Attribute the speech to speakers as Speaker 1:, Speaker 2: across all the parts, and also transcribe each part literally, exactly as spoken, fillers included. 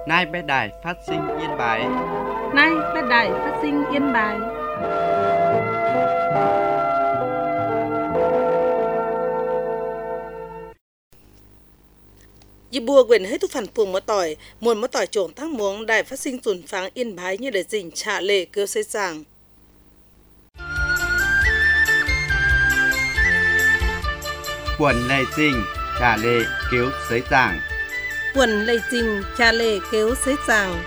Speaker 1: Nay bé đài phát sinh yên bài.
Speaker 2: Nay bé đài phát sinh yên bài.
Speaker 3: Dì bùa quyền hết thúc phản phùng mất tỏi, muôn mất tỏi trộn thác muống đài phát sinh tuần pháng yên bái như để dình trả lệ kêu xây sàng.
Speaker 1: Quần lệ dình trả lệ kêu xây sàng.
Speaker 2: Quần lệ dình trả lệ kêu xây sàng.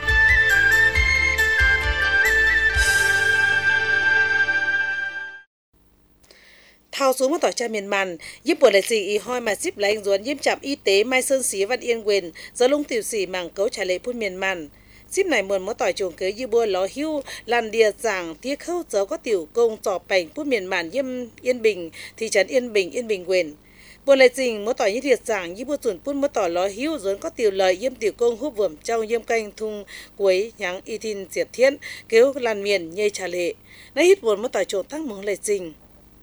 Speaker 3: Thao xuống mất tỏi cha miền màn, giúp buồn lại gì y hoi mà xíp lại anh ruốn giúp trạm y tế Mai Sơn Xí Văn Yên Quyền, giờ lung tiểu sĩ mảng cấu trả lệ phun miền màn. Xíp này muôn mất tỏi chuồng kế như bùa ló hưu, làn đìa giảng thiết khâu dấu có tiểu công trò bành phun miền màn yêm Yên Bình, thị trấn Yên Bình, Yên Bình Quyền. Buồn lại dình mất tỏi như thiệt giảng như bùa chuẩn phun mất tỏi ló hưu ruốn có tiểu lợi yêm tiểu công hút vườm trong yêm canh thung cuối nháng y thìn diệt thiên, kêu làn miền nhây trả lệ. Nãy hít buồn mất tỏi trộn thác muống lại dình.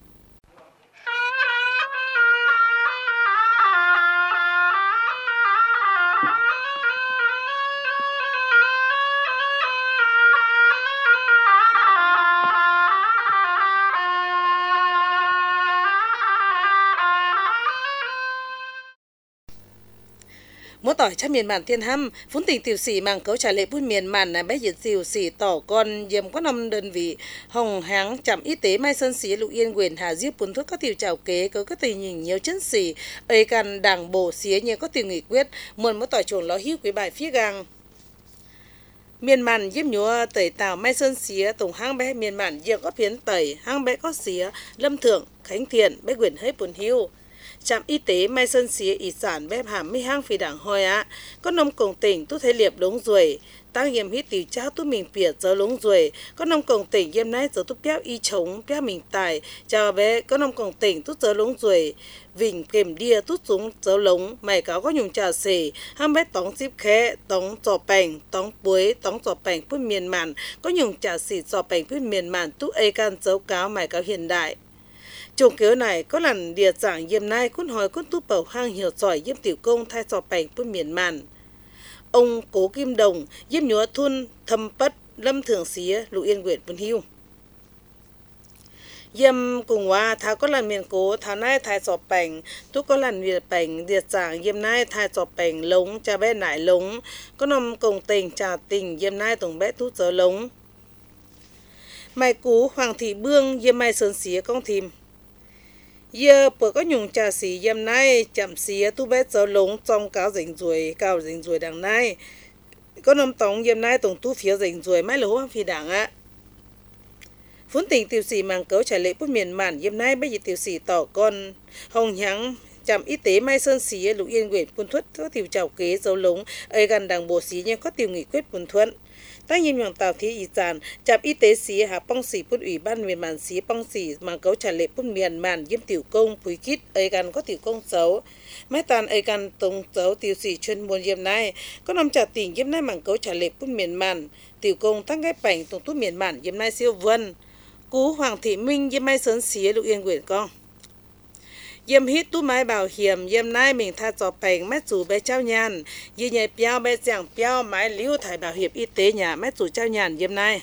Speaker 3: Mỗi tỏi cha miền màn thiên hâm, phún tình tiểu sĩ màng cấu trả lệ bún miền màn là bé diệt diều sĩ tỏ con diêm có năm đơn vị hồng háng trạm y tế Mai Sơn Xí Lục Yên Quyền Hà Diếp bún thuốc các tiểu trào kế có các tình hình nhiều chân sĩ ấy cần đảng bổ xía như có tiểu nghị quyết muôn mỗi tỏi chuồng ló hữu quý bài phía gang miền màn diếp nhúa tẩy tàu Mai Sơn Xía tổng hang bé miền màn diệp có phiến tẩy hang bé có xía Lâm Thượng Khánh Thiện bé Quyền hết bún hữu trạm y tế Mai Sơn Xía ý sản bếp hàm mấy hang phi đảng hoi á có nông cổng tỉnh tu thấy liệp đống ruồi tăng hiểm hít tiểu trao tu mình piệt giờ lống ruồi có nông cổng tỉnh yêm nay giờ tu béo y chống béo mình tài chào bé có nông cổng tỉnh tu giờ lống ruồi vịnh kềm đia tu súng giờ lống mày cáo có nhung trà xỉ hang bé tóng xíp khé tóng trò bành tóng buối tóng trò bành phun miền màn có nhung trà xỉ trò bành phun miền màn tu ấy can dấu cáo mày cáo hiện đại. Trùng kéo này có lần địa giảng yêm nay cún hỏi cún tu bầu hang hiểu giỏi yêm tiểu công thay trò bành phun miền màn. Ông Cố Kim Đồng yêm nhúa thun thâm bất Lâm Thượng Xía Lục Yên Quyền Vân Hưu. Yêm cùng hoa tháo có lần miền cố tháo nay thay trò bành tu có lần việt bành địa giảng yêm nay thay trò bành lống cha bé nải lống có nông công tình trà tình yêm nay tổng bé tu giờ lống. Mai cú Hoàng Thị Bương yêm Mai Sơn Xía công thìm. Giờ bữa có nhung trà xí yêm nay chậm xía tu bé giờ lống trong cáo rình ruồi cao rình ruồi đằng nay có nông tống yêm nay tổng tu phía rình ruồi mãi lố phi đảng á phún tình tiểu sĩ màng cấu trả lệ bút miền màn yêm nay bây giờ tiểu sĩ tỏ con hồng nháng trạm y tế Mai Sơn Xí Lục Yên Quyền Quân Thuất có tiểu trào kế dấu lống ấy gần đảng bộ xí nhưng có tiểu nghị quyết Quân Thuận tăng nhiệm nhọn tàu thí ý sản trạm y tế xí hạ bong xỉ bút ủy ban miền màn xí bong xỉ màng cấu trả lệ bút miền màn yêm tiểu công phúi kít ấy gần có tiểu công xấu mấy tàn ấy gần tổng xấu tiểu sĩ chuyên môn yêm nay có nằm trả tỉnh yêm nay màng cấu trả lệ bút miền màn tiểu công tăng ghép bảnh tổng tú miền màn yêm nay siêu vân cú Hoàng Thị Minh yêm Mai Sơn Xí Lục Yên Quyền con yêm hít tu máy bảo hiểm yêm nay mình tha trò bành mét chủ bé trao nhàn như nhảy piao bé giảng piao máy liu thải bảo hiểm y tế nhà mét chủ trao nhàn yêm nay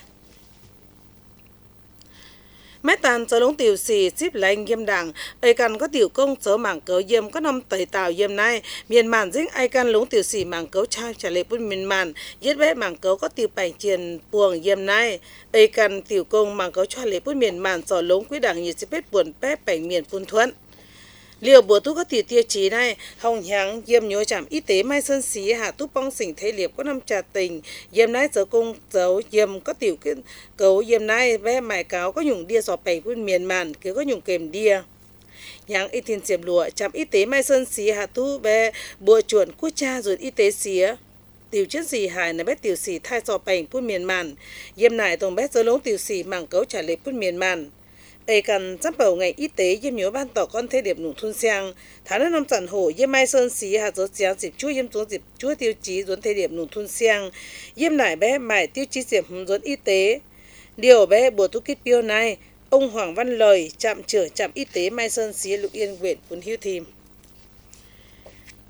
Speaker 3: mét tàn cho lống tiểu sĩ xíp lành yêm đảng ấy cần có tiểu công số mảng cấu yêm có năm tẩy tàu yêm nay miền màn dính ai cần lống tiểu sĩ mảng cấu trao trả lệ bút miền màn giết bé mảng cấu có tiểu bành triền buồng yêm nay ấy cần tiểu công mảng cấu trả lệ bút miền màn cho lống quý đảng như xíp bết buồn bé bành miền phun thuận liều bữa tu có tiểu tiêu chí này hồng nháng yêm nhớ trạm y tế Mai Sơn Xí hạ tu bong xỉnh thế liệp có năm trà tình yêm nay giờ công dấu yêm có tiểu kiến cấu yêm nay bé mài cáo có nhung đia sọ bành quân miền màn cứ có nhung kèm đia nháng y thiên diệm lụa trạm y tế Mai Sơn Xí hạ tu bé bùa chuẩn quốc cha rồi y tế xía tiểu chiến sĩ hải là bé tiểu sĩ thay sọ bành quân miền màn yêm này tổng bé giờ lống tiểu sĩ mảng cấu trả lệ quân miền màn ấy cần chấp bảo ngành y tế yêm nhớ ban tỏ con thế điệp nụ thun sang tháng năm năm sản hổ yêm Mai Sơn Xí hạt dấu giáng dịp chúa yêm xuống dịp chúa tiêu chí dốn thế điệp nụ thun sang yêm nải bé mải tiêu chí diệp dốn y tế điều bé bùa tu kích piêu này ông Hoàng Văn Lời trạm trưởng trạm y tế Mai Sơn Xí Lục Yên Quyền Quân Hưu Thìm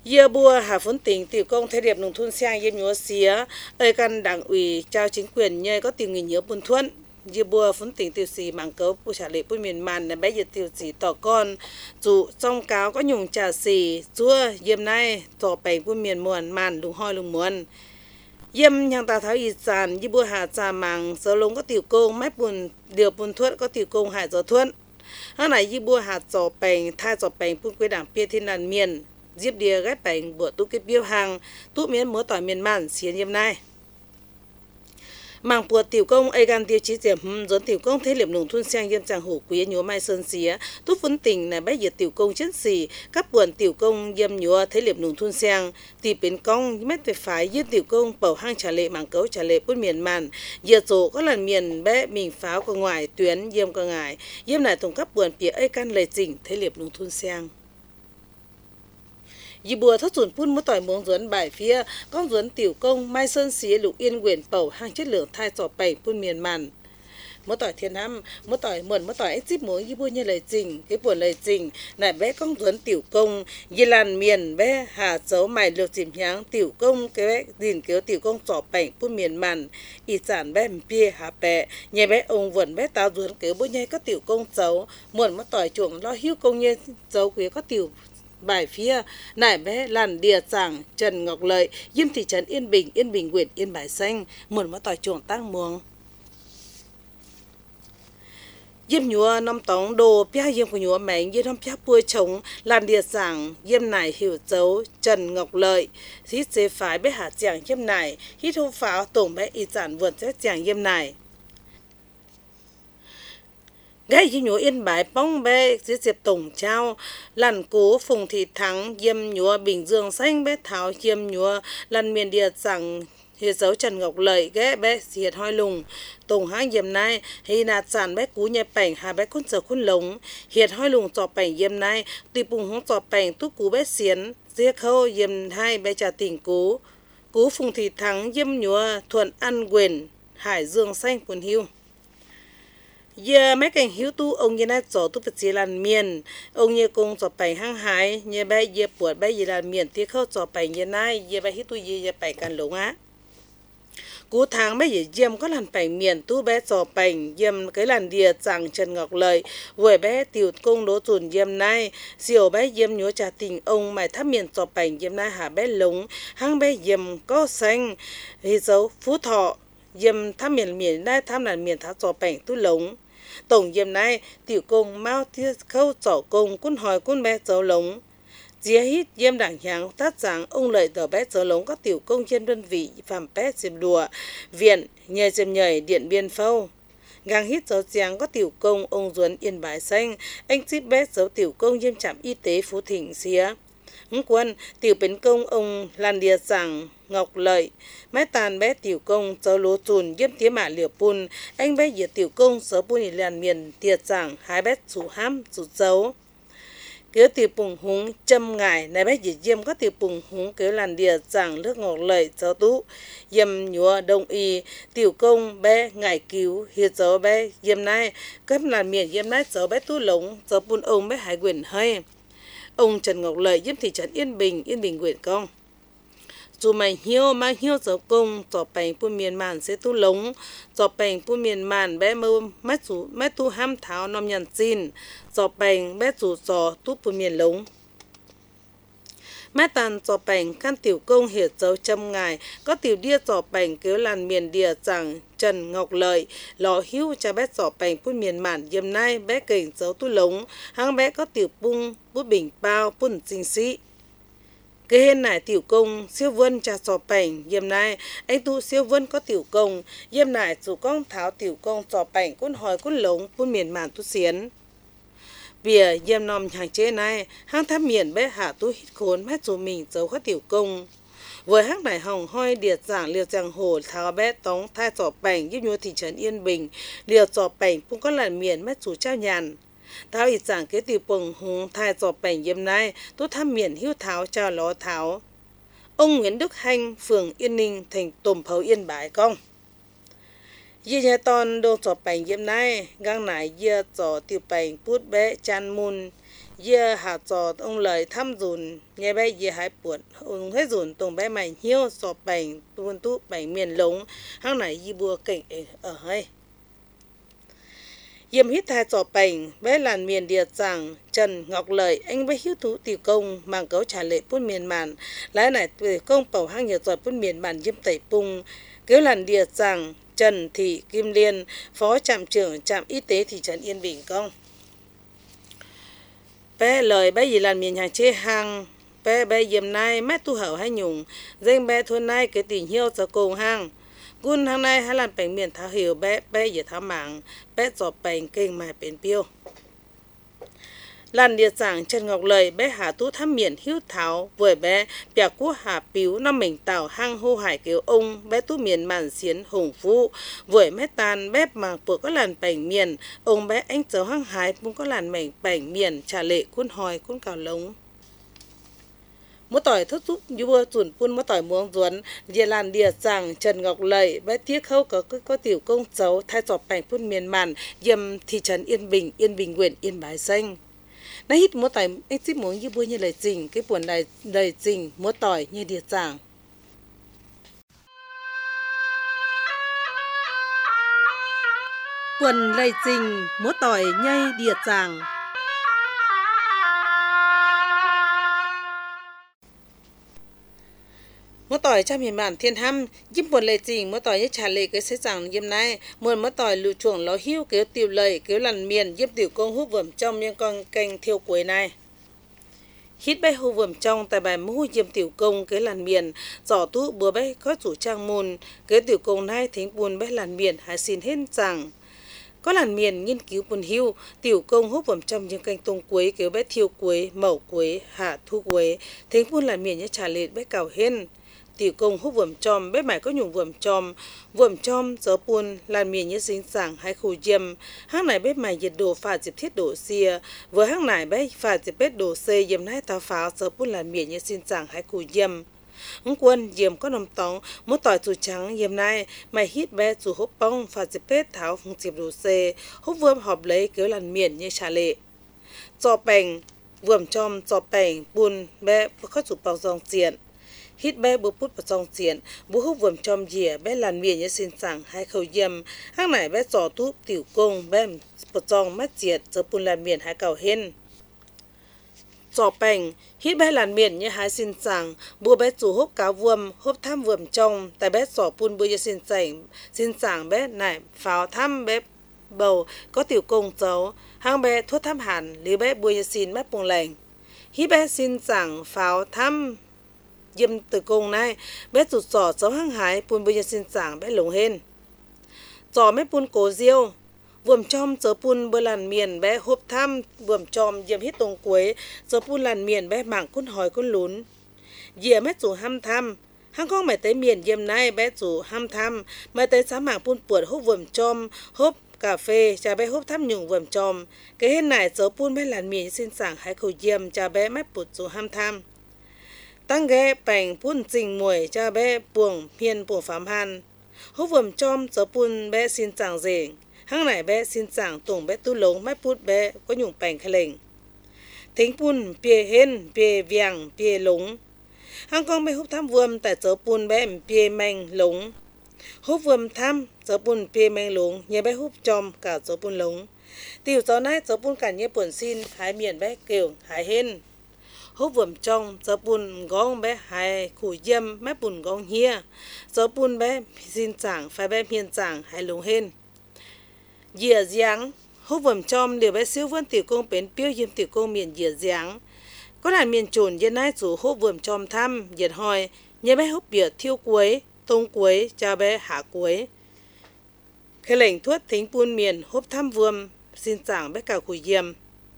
Speaker 3: Year bùa hạ phun tỉnh tiểu công thế điệp nông thôn sang yếm nhúa xía, ơi căn đảng ủy trao chính quyền nhơi có tiểu nghỉ nhớ buôn thuận. Year bùa phun tỉnh tiểu sĩ mạng cấu bù trả lệ bùi miền màn là bé year tiểu sĩ tỏ con, dù trong cáo có nhung trà xì, chúa yếm nay tỏ bành bùi miền muôn màn lùng hoi lùng muôn. Yếm nhang ta tháo y sàn, year bùa hạ trà mạng, sơ lông có tiểu công, mách buồn điều buôn thuận có tiểu công hải gió thuận. Hôm nay year bùa hạ tỏ bành, thai tỏ bành bùi quê đảng bia thiên đàn miền. Diệp địa ghép bánh bữa tu kết biểu hàng tu miến múa tỏi miền màn xiên yếm nay mảng bùa tiểu công ai gan tiêu chí diệm dồn tiểu công thế liệp nông thôn sang yếm chàng hổ quý nhúa mai sơn xía tu phun tình là bé diệt tiểu công chân xì các buồn tiểu công yếm nhúa thế liệp nông thôn sang tì bến công mét về phái yếm tiểu công bầu hang trả lệ mảng cấu trả lệ bút miền màn diệt rổ có lần miền bé mình pháo qua ngoài tuyến yếm qua ngài yếm lại tổng các buồn phía ai can lệ chỉnh thế liệp nông thôn sang dì bùa thất chuẩn phun mỗi tỏi muống duẩn bài phía con duẩn tiểu công mai sơn xía lục yên quyển bầu hàng chất lượng thai trò bảy phun miền màn mỗi tỏi thiên năm mỗi tỏi muộn mỗi tỏi ít zip muống dì bùa như lời trình cái buồn lời trình lại bé con duẩn tiểu công dì làn miền bé hà dấu mày lược chìm nháng tiểu công cái bé dìn kéo tiểu công trò bảy phun miền màn y sản bé pia hà bẹ nhà bé ông vườn bé tao duẩn kéo bữa nhai có tiểu công dấu muộn mỗi tỏi chuồng lo hiu công nhân dấu quý có tiểu bài phía nải bé làn địa giảng Trần Ngọc Lợi yếm thị trấn Yên Bình Yên Bình huyện Yên Bái Xanh muộn mất tỏi chuồng tăng muông yếm nhúa năm tống đồ pia yếm của nhúa mảnh yếm năm pia bùi trống làn địa giảng yếm nải hiểu dấu Trần Ngọc Lợi hít chế phái bé hạ giảng yếm nải hít hô pháo tổng bé y giản vườn sẽ giảng yếm nải gai yếm nhúa Yên Bái bóng bé dưới diệp tổng trao làn cố Phùng Thị Thắng yếm nhúa Bình Dương Xanh bé tháo yếm nhúa làn miền địa giảng hiệt dấu Trần Ngọc Lợi ghé bé hiệt hoi lùng tổng hang yếm nay hi nạt sản bé cú nhẹ bảnh hà bé cún sở cún lống hiệt hoi lùng trò bảnh yếm nay tùy bùng hong trò bảnh tu cú bé xiến giết khâu yếm hai bé trà tỉnh cú cú Phùng Thị Thắng yếm nhúa Thuận An Quyền Hải Dương Xanh quần hiu giờ mấy cảnh hiếu tu ông như này cho tu bạch lan miền ông như công cho bảy hang hải như bây giờ buồn bây giờ là miền thì khâu cho bảy như này giờ bây hiếu tu giờ bảy cần lủng á cú tháng bây giờ diêm có lần bảy miền tu bé cho bảy diêm cái lần địa chẳng Trần Ngọc Lợi vừa bé tiểu công đố chuẩn diêm này siêu bé diêm nhớ trả tình ông mày thắp miền cho bảy diêm này hà bé lủng hang bé diêm có xanh thì dấu Phú Thọ diêm thắp miền miền này thắp là miền thắp cho bảy tu lủng tổng yếm này tiểu công mau thiết khâu trỏ công quân hỏi quân bé dấu lống dĩa hít yếm đảng nháng tác giảng ông lợi tờ bé dấu lống các tiểu công trên đơn vị phạm bé diệm đùa viện nhờ diệm nhảy điện biên phâu gang hít dấu giáng có tiểu công ông duẩn Yên Bái Xanh anh ship bé dấu tiểu công yếm trạm y tế Phú Thịnh xía ứng quân tiểu bến công ông Lan Địa Giảng Ngọc Lợi mái tàn bé tiểu công dấu lúa chùn yếm tía mạ liều pun anh bé diệt tiểu công dấu pun đi làn miền tiệt giảng hai bé chủ hám chủ dấu kéo tiểu bùng húng châm ngải này bé diệt yếm có tiểu bùng húng kéo làn Địa Giảng nước Ngọc Lợi dấu tú yếm nhúa đông y tiểu công bé ngải cứu hiệt dấu bé yếm nay cấp làn miền yếm nay dấu bé tú lống dấu pun ông bé hải quyền hơi ông Trần Ngọc Lợi yếm thị trấn Yên Bình Yên Bình huyện công dù mày hiếu mà hiếu dấu công trò bành bùn miền màn sẽ tu lống trò bành bùn miền màn bé mơ mát dù mát tu ham tháo nòm nhằn xin trò bành bé dù trò tu bùn miền lống mát tàn trò bành căn tiểu công hiệt dấu châm ngài có tiểu đia trò bành kéo làn miền địa chẳng Trần Ngọc Lợi lò hiếu cha bé trò bành bùn miền màn yếm nay bé kềnh dấu tu lống hang bé có tiểu bung bút bình bao bùn sinh sĩ cái hên này tiểu công siêu vân cha trò bảnh yếm nay anh tu siêu vân có tiểu công yếm này chủ công tháo tiểu công trò bảnh cún hỏi cún lống bún miền màn tu xiến bìa yếm nòm hàng chế này hang tháp miền bé hạ tu hít khốn mét chủ mình dấu có tiểu công với hang đại hồng hoi điệt giảng liều giang hồ tháo bé tống thai trò bảnh giúp nhua thị trấn Yên Bình liều trò bảnh cũng có làn miền mét chủ trao nhàn tháo ít giảng kế tiểu bồng hùng thai trò bảnh yếm nay tu tham miền hiếu tháo trao ló tháo ông Nguyễn Đức Hanh phường Yên Ninh thành tùm phấu Yên Bái công Dì nhà toàn đồ trò bảnh yếm nay gang nải dìa trò tiểu bảnh bút bé chan môn giờ hạ trò ông lời thăm dùn nghe bé giờ hãy buồn ông hết dùn tùng bé mày hiếu sọ bành tuôn tú bành miền lống hang này y bùa cảnh ở hay yếm hít thai sọ bành bé làn miền địa rằng Trần Ngọc Lợi anh bé hiếu thú tiểu công mang cấu trả lệ phun miền màn lái này từ công bầu hang nhiều giỏi phun miền màn yếm tẩy pung kéo làn địa rằng Trần Thị Kim Liên phó trạm trưởng trạm y tế thị trấn Yên Bình công bé lời bé gì làm miền hàng chế hàng bé bé yếm nay mét tu hậu hay nhung danh bé thôn nay cái tình hiếu cho cùng hàng quân hàng nay hay làm bánh miền tháo hiểu bé bé gì tháo mạng bé giọt bánh kinh mà bền piêu lần địa giảng Trần Ngọc Lợi bé hạ tú thăm miền hiếu tháo với bé bẻ cú hạ piếu năm mình tàu hang hô hải kiểu ông bé tú miền màn xiến hùng phú với mét tàn bé màng bữa có làn bánh miền ông bé anh cháu hang hải cũng có làn mảnh bánh miền trả lệ cuốn hòi cuốn cào lống mỗi tỏi thất giúp vua chuẩn phun mỗi tỏi muống duẩn địa làn địa giảng Trần Ngọc Lợi bé tiếc khâu có có tiểu công cháu thay giọt bánh phun miền màn yếm thị trấn Yên Bình Yên Bình huyện Yên Bái xanh nãy hít múa tỏi anh xíp muốn như bữa như lời trình cái buồn này lời trình múa tỏi như địa giảng
Speaker 2: Quần lời trình múa tỏi nhây địa giảng
Speaker 3: múa tỏi trong miền bản thiên hâm giúp buồn lời trình múa tỏi như trả lệ cái sẽ giảng yếm này muốn múa tỏi lù chuồng ló hiu kéo tiểu lời kéo lằn miền giúp tiểu công hút vườm trong những con canh thiêu cuối này hít bé hút vườm trong tại bài mũ yếm tiểu công cái lằn miền giỏ tú bữa bé có chủ trang môn cái tiểu công này thính buồn bé lằn miền hãy xin hết rằng có làn miền nghiên cứu buồn hưu tiểu công hút vườm trong những canh tông quế kéo bé thiêu quế mẩu quế hạ thu quế thính buồn làn miền như trả lệ bé cào hên tiểu công hút vườm chom bé mày có nhung vườm chom vườm chom gió buồn làn miền như sinh sản hay khu diêm hang này bé mày nhiệt độ pha dịp thiết độ xia với hang này bé pha dịp bết độ c diêm này tao pháo gió buồn làn miền như sinh sản hay khu diêm ông quân diêm có nằm tóng một tỏi chủ trắng diêm này mày hít bé chủ hút bông pha dịp bết tháo không dịp độ c hút vườm họp lấy kéo làn miền như trả lệ cho bèn vườm chom cho bèn buồn bé có chủ bao dòng diện hít bé bố pút vào trong diện bố hút vườm trong dìa bé làn miền như xin sảng hai khẩu yếm hang này bé trò túp tiểu công bé vào trong mắt diệt giờ bùn làn miền hai cầu hên trò bành hít bé làn miền như hai xin sảng bố bé chủ hút cáo vườm hút tham vườm trong tại bé trò bùn bữa như xin sảng xin sảng bé này pháo thăm bé bầu có tiểu công cháu hang bé thuốc thăm hẳn lý bé bữa như xin mắt bùng lành hít bé xin sảng pháo thăm yếm từ cùng này bé rụt sỏ cháu hăng hái bùn bây giờ xin sảng bé lồng hên giò mấy bùn cố diêu vườm chom chớ bùn bơ làn miền bé hộp thăm vườm chom yếm hít tông quế chớ bùn làn miền bé mảng cún hỏi cún lún dìa mấy chủ ham thăm hăng con mày tới miền yếm này bé chủ ham thăm mày tới sáng mảng bùn puột hộp vườm chom hộp cà phê cha bé hộp thăm nhung vườm chom cái hên này chớ bùn bé làn miền xin sảng hai khẩu yếm cha bé mấy bụt chủ ham thăm tăng ghé bành phun trình mùi cho bé buồng phiên buồng phạm hàn hút vườm chom cho phun bé xin chẳng dễ hăng này bé xin chẳng tổng bé tu lống mái phút bé có nhung bành khai lệnh thính phun bia hên bia viang bia lống hăng con bé hút tham vườm tại cho phun bé bia manh lống hút vườm tham cho phun bia manh lống nhé bé hút chom cả cho phun lống tiểu cho này cho phun cả nhé buồn xin hái miền bé kêu hái hên hút vườm trong giờ bùn gong bé hai khủ yếm mấy bùn gong hia giờ bùn bé xin chẳng phải bé miền chẳng hay lùng hên dìa giáng hút vườm trong đều bé siêu vân tiểu công bến piêu yếm tiểu công miền dìa giáng có là miền trồn yên nay chủ hút vườm trong thăm diệt hoi nhớ bé hút bìa thiêu quế tông quế cha bé hạ quế cái lệnh thuốc thính bùn miền hút thăm vườm xin chẳng bé cả khủ yếm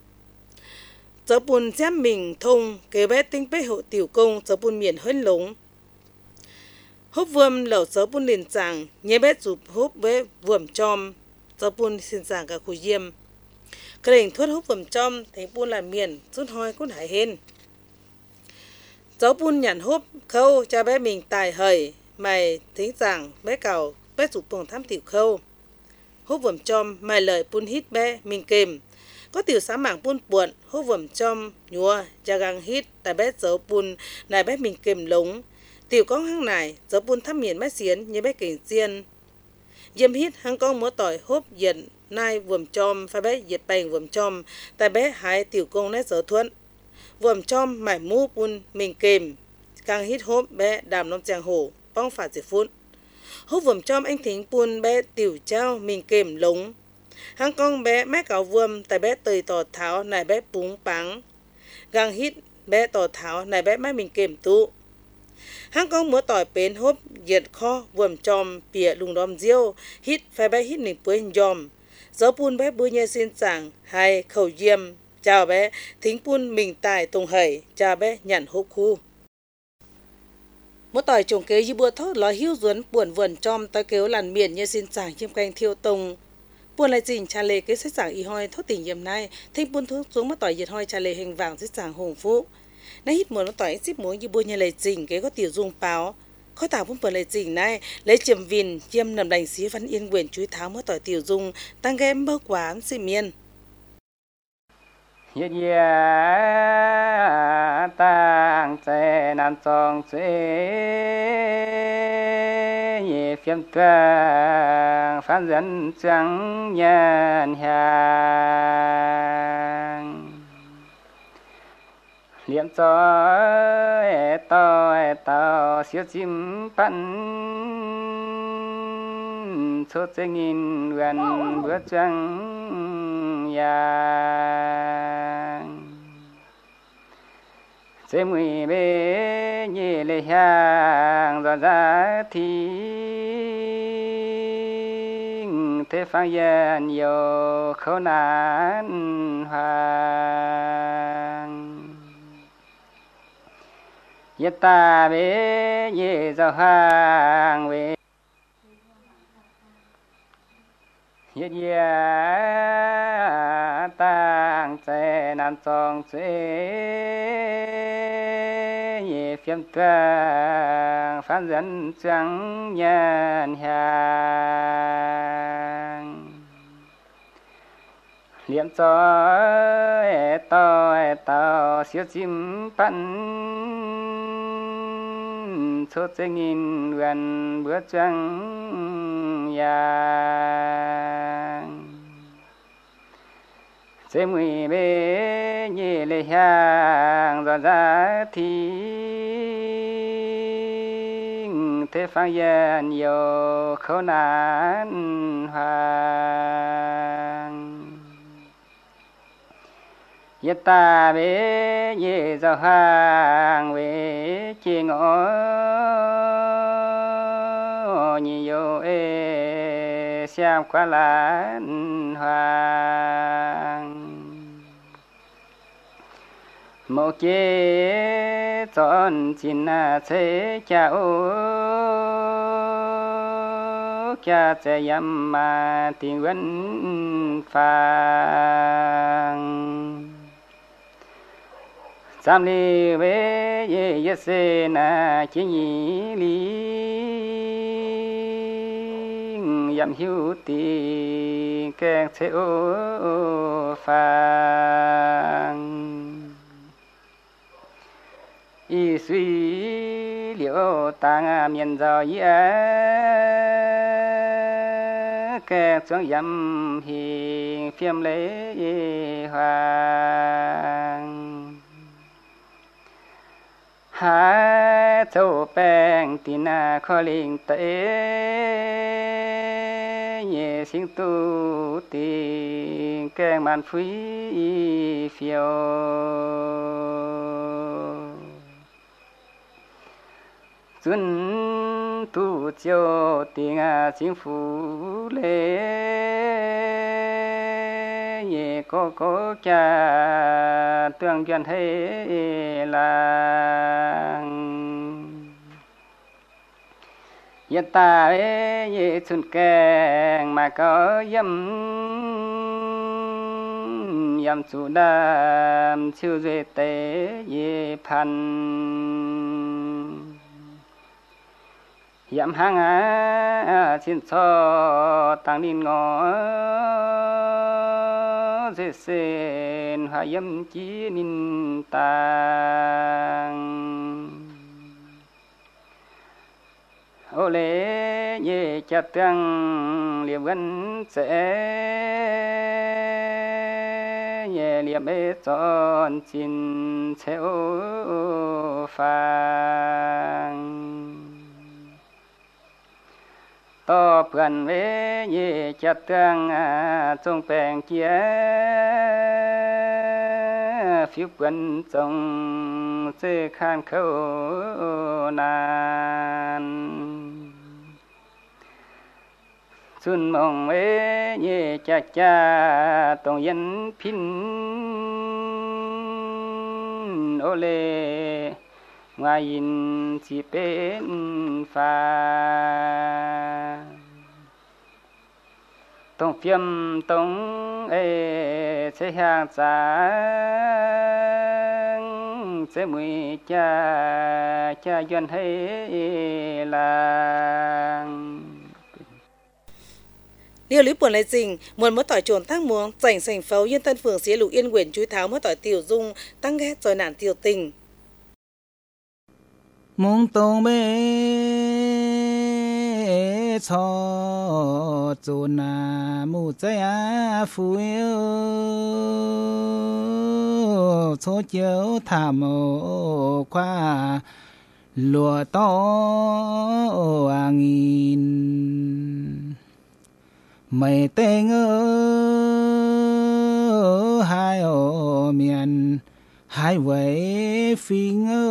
Speaker 3: giờ bùn giám mình thông kế bé tinh bé hộ tiểu công giờ bùn miền hơn lống hút vườm lẩu giờ bùn liền chẳng nhé bé chụp hút bé vườm chom giờ bùn xin chẳng cả khu diêm cái lệnh thuốc hút vườm chom thành bùn là miền rút hoi cũng hải hên giờ bùn nhận hút khâu cho bé mình tài hời mày thính rằng bé cầu bé chụp bùn thăm tiểu khâu hút vườm chom mày lời bùn hít bé mình kềm có tiểu sáng mảng buôn buồn hô vầm chom nhua cha gang hít tại bé dấu bùn này bé mình kềm lống tiểu con hăng này dấu bùn thăm miền bé xiến như bé cảnh chiên diêm hít hăng con múa tỏi hốp dần nai vườm chom phải bé diệt bành vườm chom tại bé hái tiểu công nét dấu thuận vườm chom mải mu bùn mình kềm gang hít hốp bé đàm nông chàng hổ bong phạt diệt phun hốp vườm chom anh thính bùn bé tiểu trao mình kềm lống hăng con bé mẹ cáo vườm tại bé tơi tỏ tháo này bé búng báng gang hít bé tỏ tháo này bé mẹ mình kềm tụ hăng con múa tỏi bến hốp diệt kho vườm chom bìa lùng đom diêu hít phải bé hít nỉnh bưới dòm gió bùn bé bưới nhẹ xin chẳng hay khẩu diêm chào bé thính bùn mình tài tùng hẩy chào bé nhằn hốp khu múa tỏi trồng kế như bữa thốt ló hiu duấn buồn vườn chom tới kéo làn miền như xin chẳng chiêm canh thiêu tùng buồn lại dình trà lê kế sách giảng y hoi thốt tình nhiệm nay thanh buôn thuốc xuống mất tỏi diệt hoi trà lê hình vàng sách giảng hùng phú nay hít muốn nó tỏi xíp muối như buôn như lệ dình kế có tiểu dung báo khói tảo buôn buồn lệ dình nay lấy chiêm vìn chiêm nằm đành xí văn yên quyền chuối tháo mất tỏi tiểu dung tăng game bơ quán xị miên
Speaker 4: yết ya tăng chế nam song chế ye phiêm tuang phán dẫn trắng nhân hàng liệm cho e to e to siêu chim bắn số chế nghìn gần bữa trắng yang chế mùi bê nhẹ lệ hàng rõ ra thì thế phang yên nhiều khâu nán hoàng yết ta bê nhẹ giàu hàng về yết ya tăng chế nam song chế ye phiêm tuang phán dẫn trắng nhân hàng liệm cho e to e to siêu chim bắn số chế nghìn gần bữa trắng yang chế mùi bê nhẹ lệ hàng rõ ra thì thế phang yên nhiều khâu nán hoàng yết ta bê nhẹ giàu hàng về chi ngõ nhiều ê xem qua lan hoàng một chế chọn chín là chế cha ô cha chế yam mà tình vẫn phang sam li về ye ye se na chi ni li yam hiu ti keng chế ô phang y suy liễu tăng miền giàu ye keng xuống yam hi phiêm lễ hoàng hai châu bèn tin na khó linh tế nhẹ sinh tu tình keng man phi phiêu xuân tu chiều tình à chính phủ lễ nhẹ có có cha tương duyên hay là yết ta nhẹ xuân keng mà có yếm yếm chủ đam chiêu duy tế ye pan yếm hang á xin cho tăng ninh ngõ dễ sen hạ yếm chí nín tàng ô lê nhẹ chặt tăng liệp gân sẽ nhẹ liệp ế tròn chín theo phàng to gần với nhẹ chặt tăng trong bèn kia phiếu quân trong dễ khăn khâu nàn xuân mong ế nhẹ cha cha tổng dân pin ô lê ngoài in chỉ bên pha tổng phiêm tổng ế sẽ hàng sáng sẽ mùi cha cha duyên hay làng
Speaker 3: Liêu lý buồn lại dình, muốn mất tỏi chuồn thác muông, dành sành phấu yên tân phường xía lục yên quyền chúi tháo mất tỏi tiểu dung, tăng ghét rồi nạn tiểu tình.
Speaker 5: Mong tông bê cho dù nà mù trái á phú yêu số chiếu thảm ô qua lùa to à nghìn mày tên ơ hai ô miền hai vẫy phiên ơ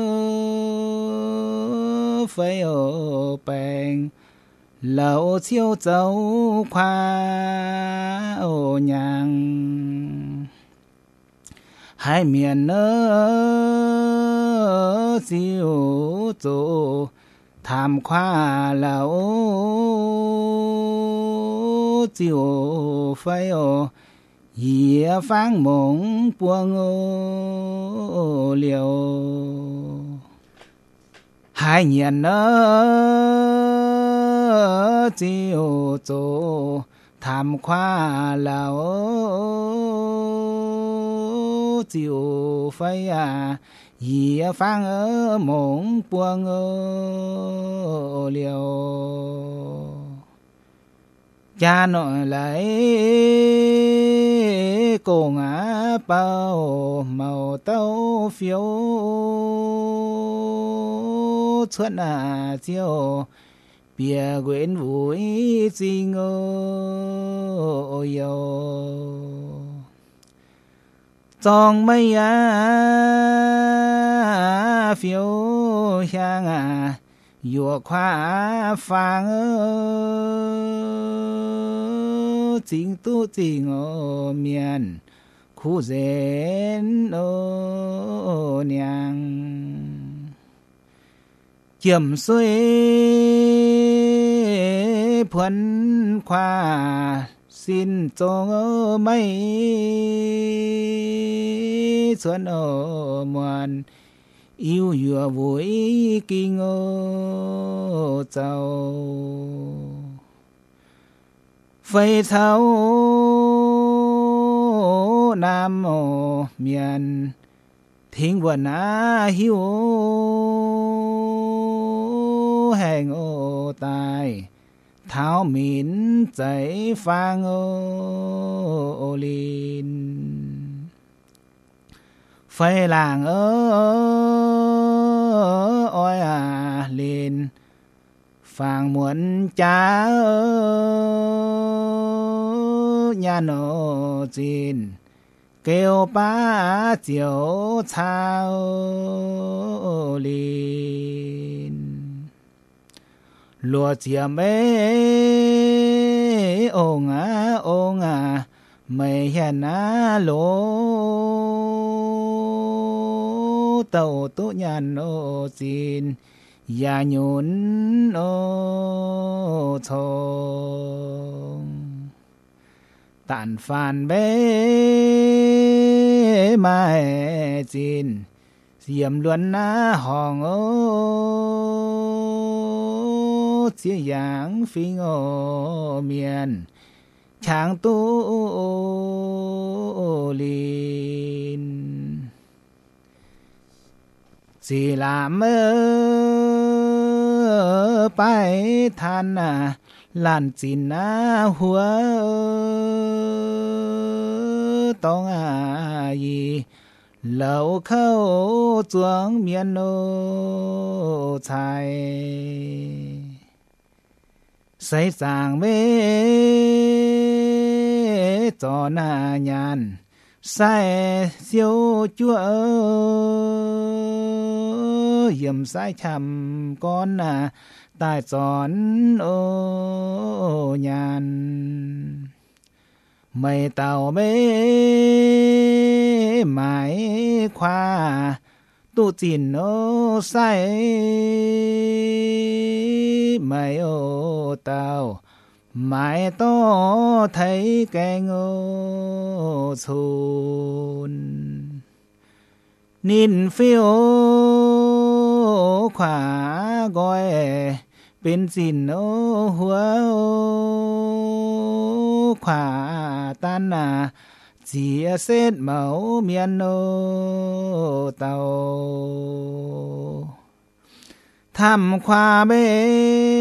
Speaker 5: phải ô bèn lẩu chiếu dấu khoa ô nhàng hai miền ơ chiếu dấu tham khoa lẩu chiếu phải ô dìa phán mộng buông ô liều hai nhiên ơ chiều chỗ tham khoa lão chiều phải à dìa phán ở mộng buông ô liều cha nội lại cô ngã bao màu tấu phiếu xuân à chiều bìa quyến vui gì ngô yêu trong mây á phiếu 향 à dùa khoa phang ơ chính tu chính ô miền khu dên ô nhang chiếm xuôi phấn khoa xin cho mây xuân ô muôn yêu dừa vui kinh ô châu phây thâu nam ô miền thiên vân á hiếu hẹn ô tài tháo mến giấy phang ô linh phây làng ơ ôi à lên phàng muốn cha ơ nhà nô chín kêu ba chiều sao lên lùa chiếm ế ô ngã ô ngã mày hèn á lô tàu tố nhàn ô xin ya nhún ô thong tàn phàn bế mai xin diệm luân á hòn ô chia giảng phi ô miền chàng tu linh chỉ làm mơ bài than à làn chín à hùa tông à gì lâu khâu chuông miền nô chạy say sàng mê cho na nhàn sai siêu chúa yểm sai chầm con à tài tròn ô nhàn mây tàu mê mãi khoa tu chín ô sai mây ô tàu mãi to thấy cái ngô xuân nín phiêu khỏa gọi bên chín ô hùa khỏa tan à chỉ xét mẫu miền ô tàu thăm khoa bê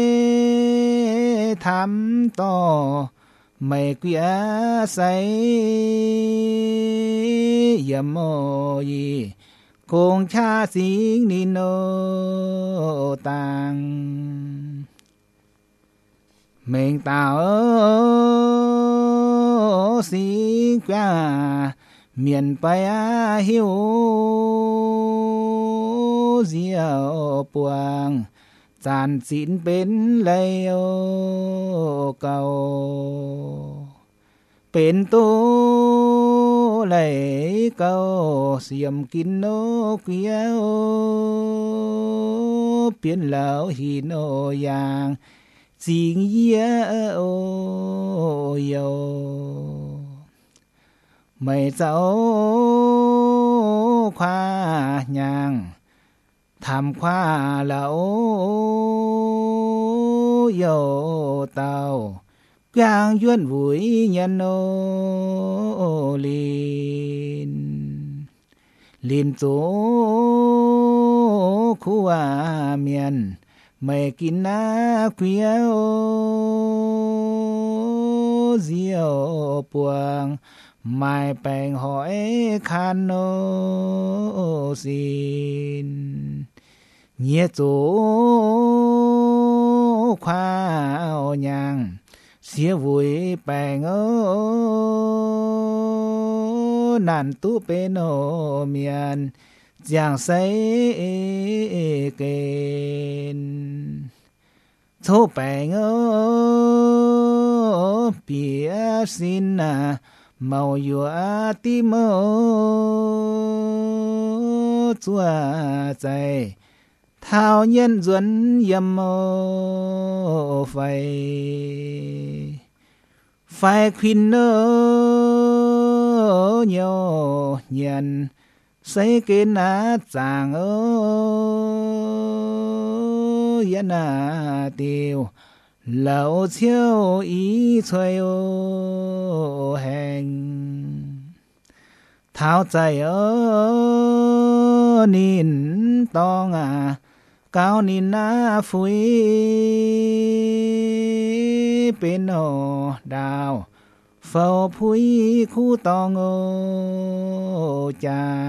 Speaker 5: thăm to mày quía say yếm mô gì cùng cha xin đi nô tàng mình tạo xin quía miền bay hiu diệu buông chàn chín bên lấy ô cầu bên tô lấy cầu xiêm kín ô quía ô biến lão hin ô yang chính nghĩa ô yêu mày cháu khoa nhàng tham khoa lão yêu tàu quang duyên vui nhân ô linh linh chỗ khu à miền mày kín na quía ô diệu buông mai bèn hỏi khan ô xin nhẹ chỗ khoa ô nhàng xía vui bèn ô nàn tu bên ô miền giang say kên chỗ bèn ô bia xin à màu dùa tim ô chúa chạy thao nhân duẩn yếm ô phải phải khuyên ô nhiều nhận xây kiến á chàng ô yên à tiêu lão chiêu ý chơi ô hành tháo chạy ô nín tông à cao nín á phui bên hồ đào phâu phui khu tông ô cha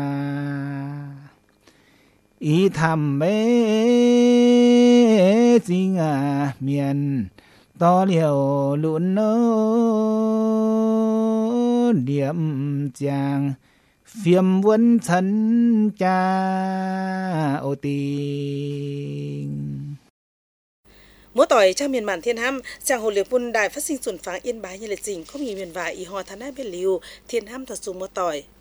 Speaker 5: ý thầm bế chính à miền to liều lụn nô điểm chàng phiêm vấn thân cha ô tình
Speaker 3: mỗi tỏi trong miền bản thiên ham chàng hồ liệp quân đài phát sinh xuân pháng yên bái như lệ trình không nhìn miền vải y ho thán ai bên liu thiên ham thật dùng mỗi tỏi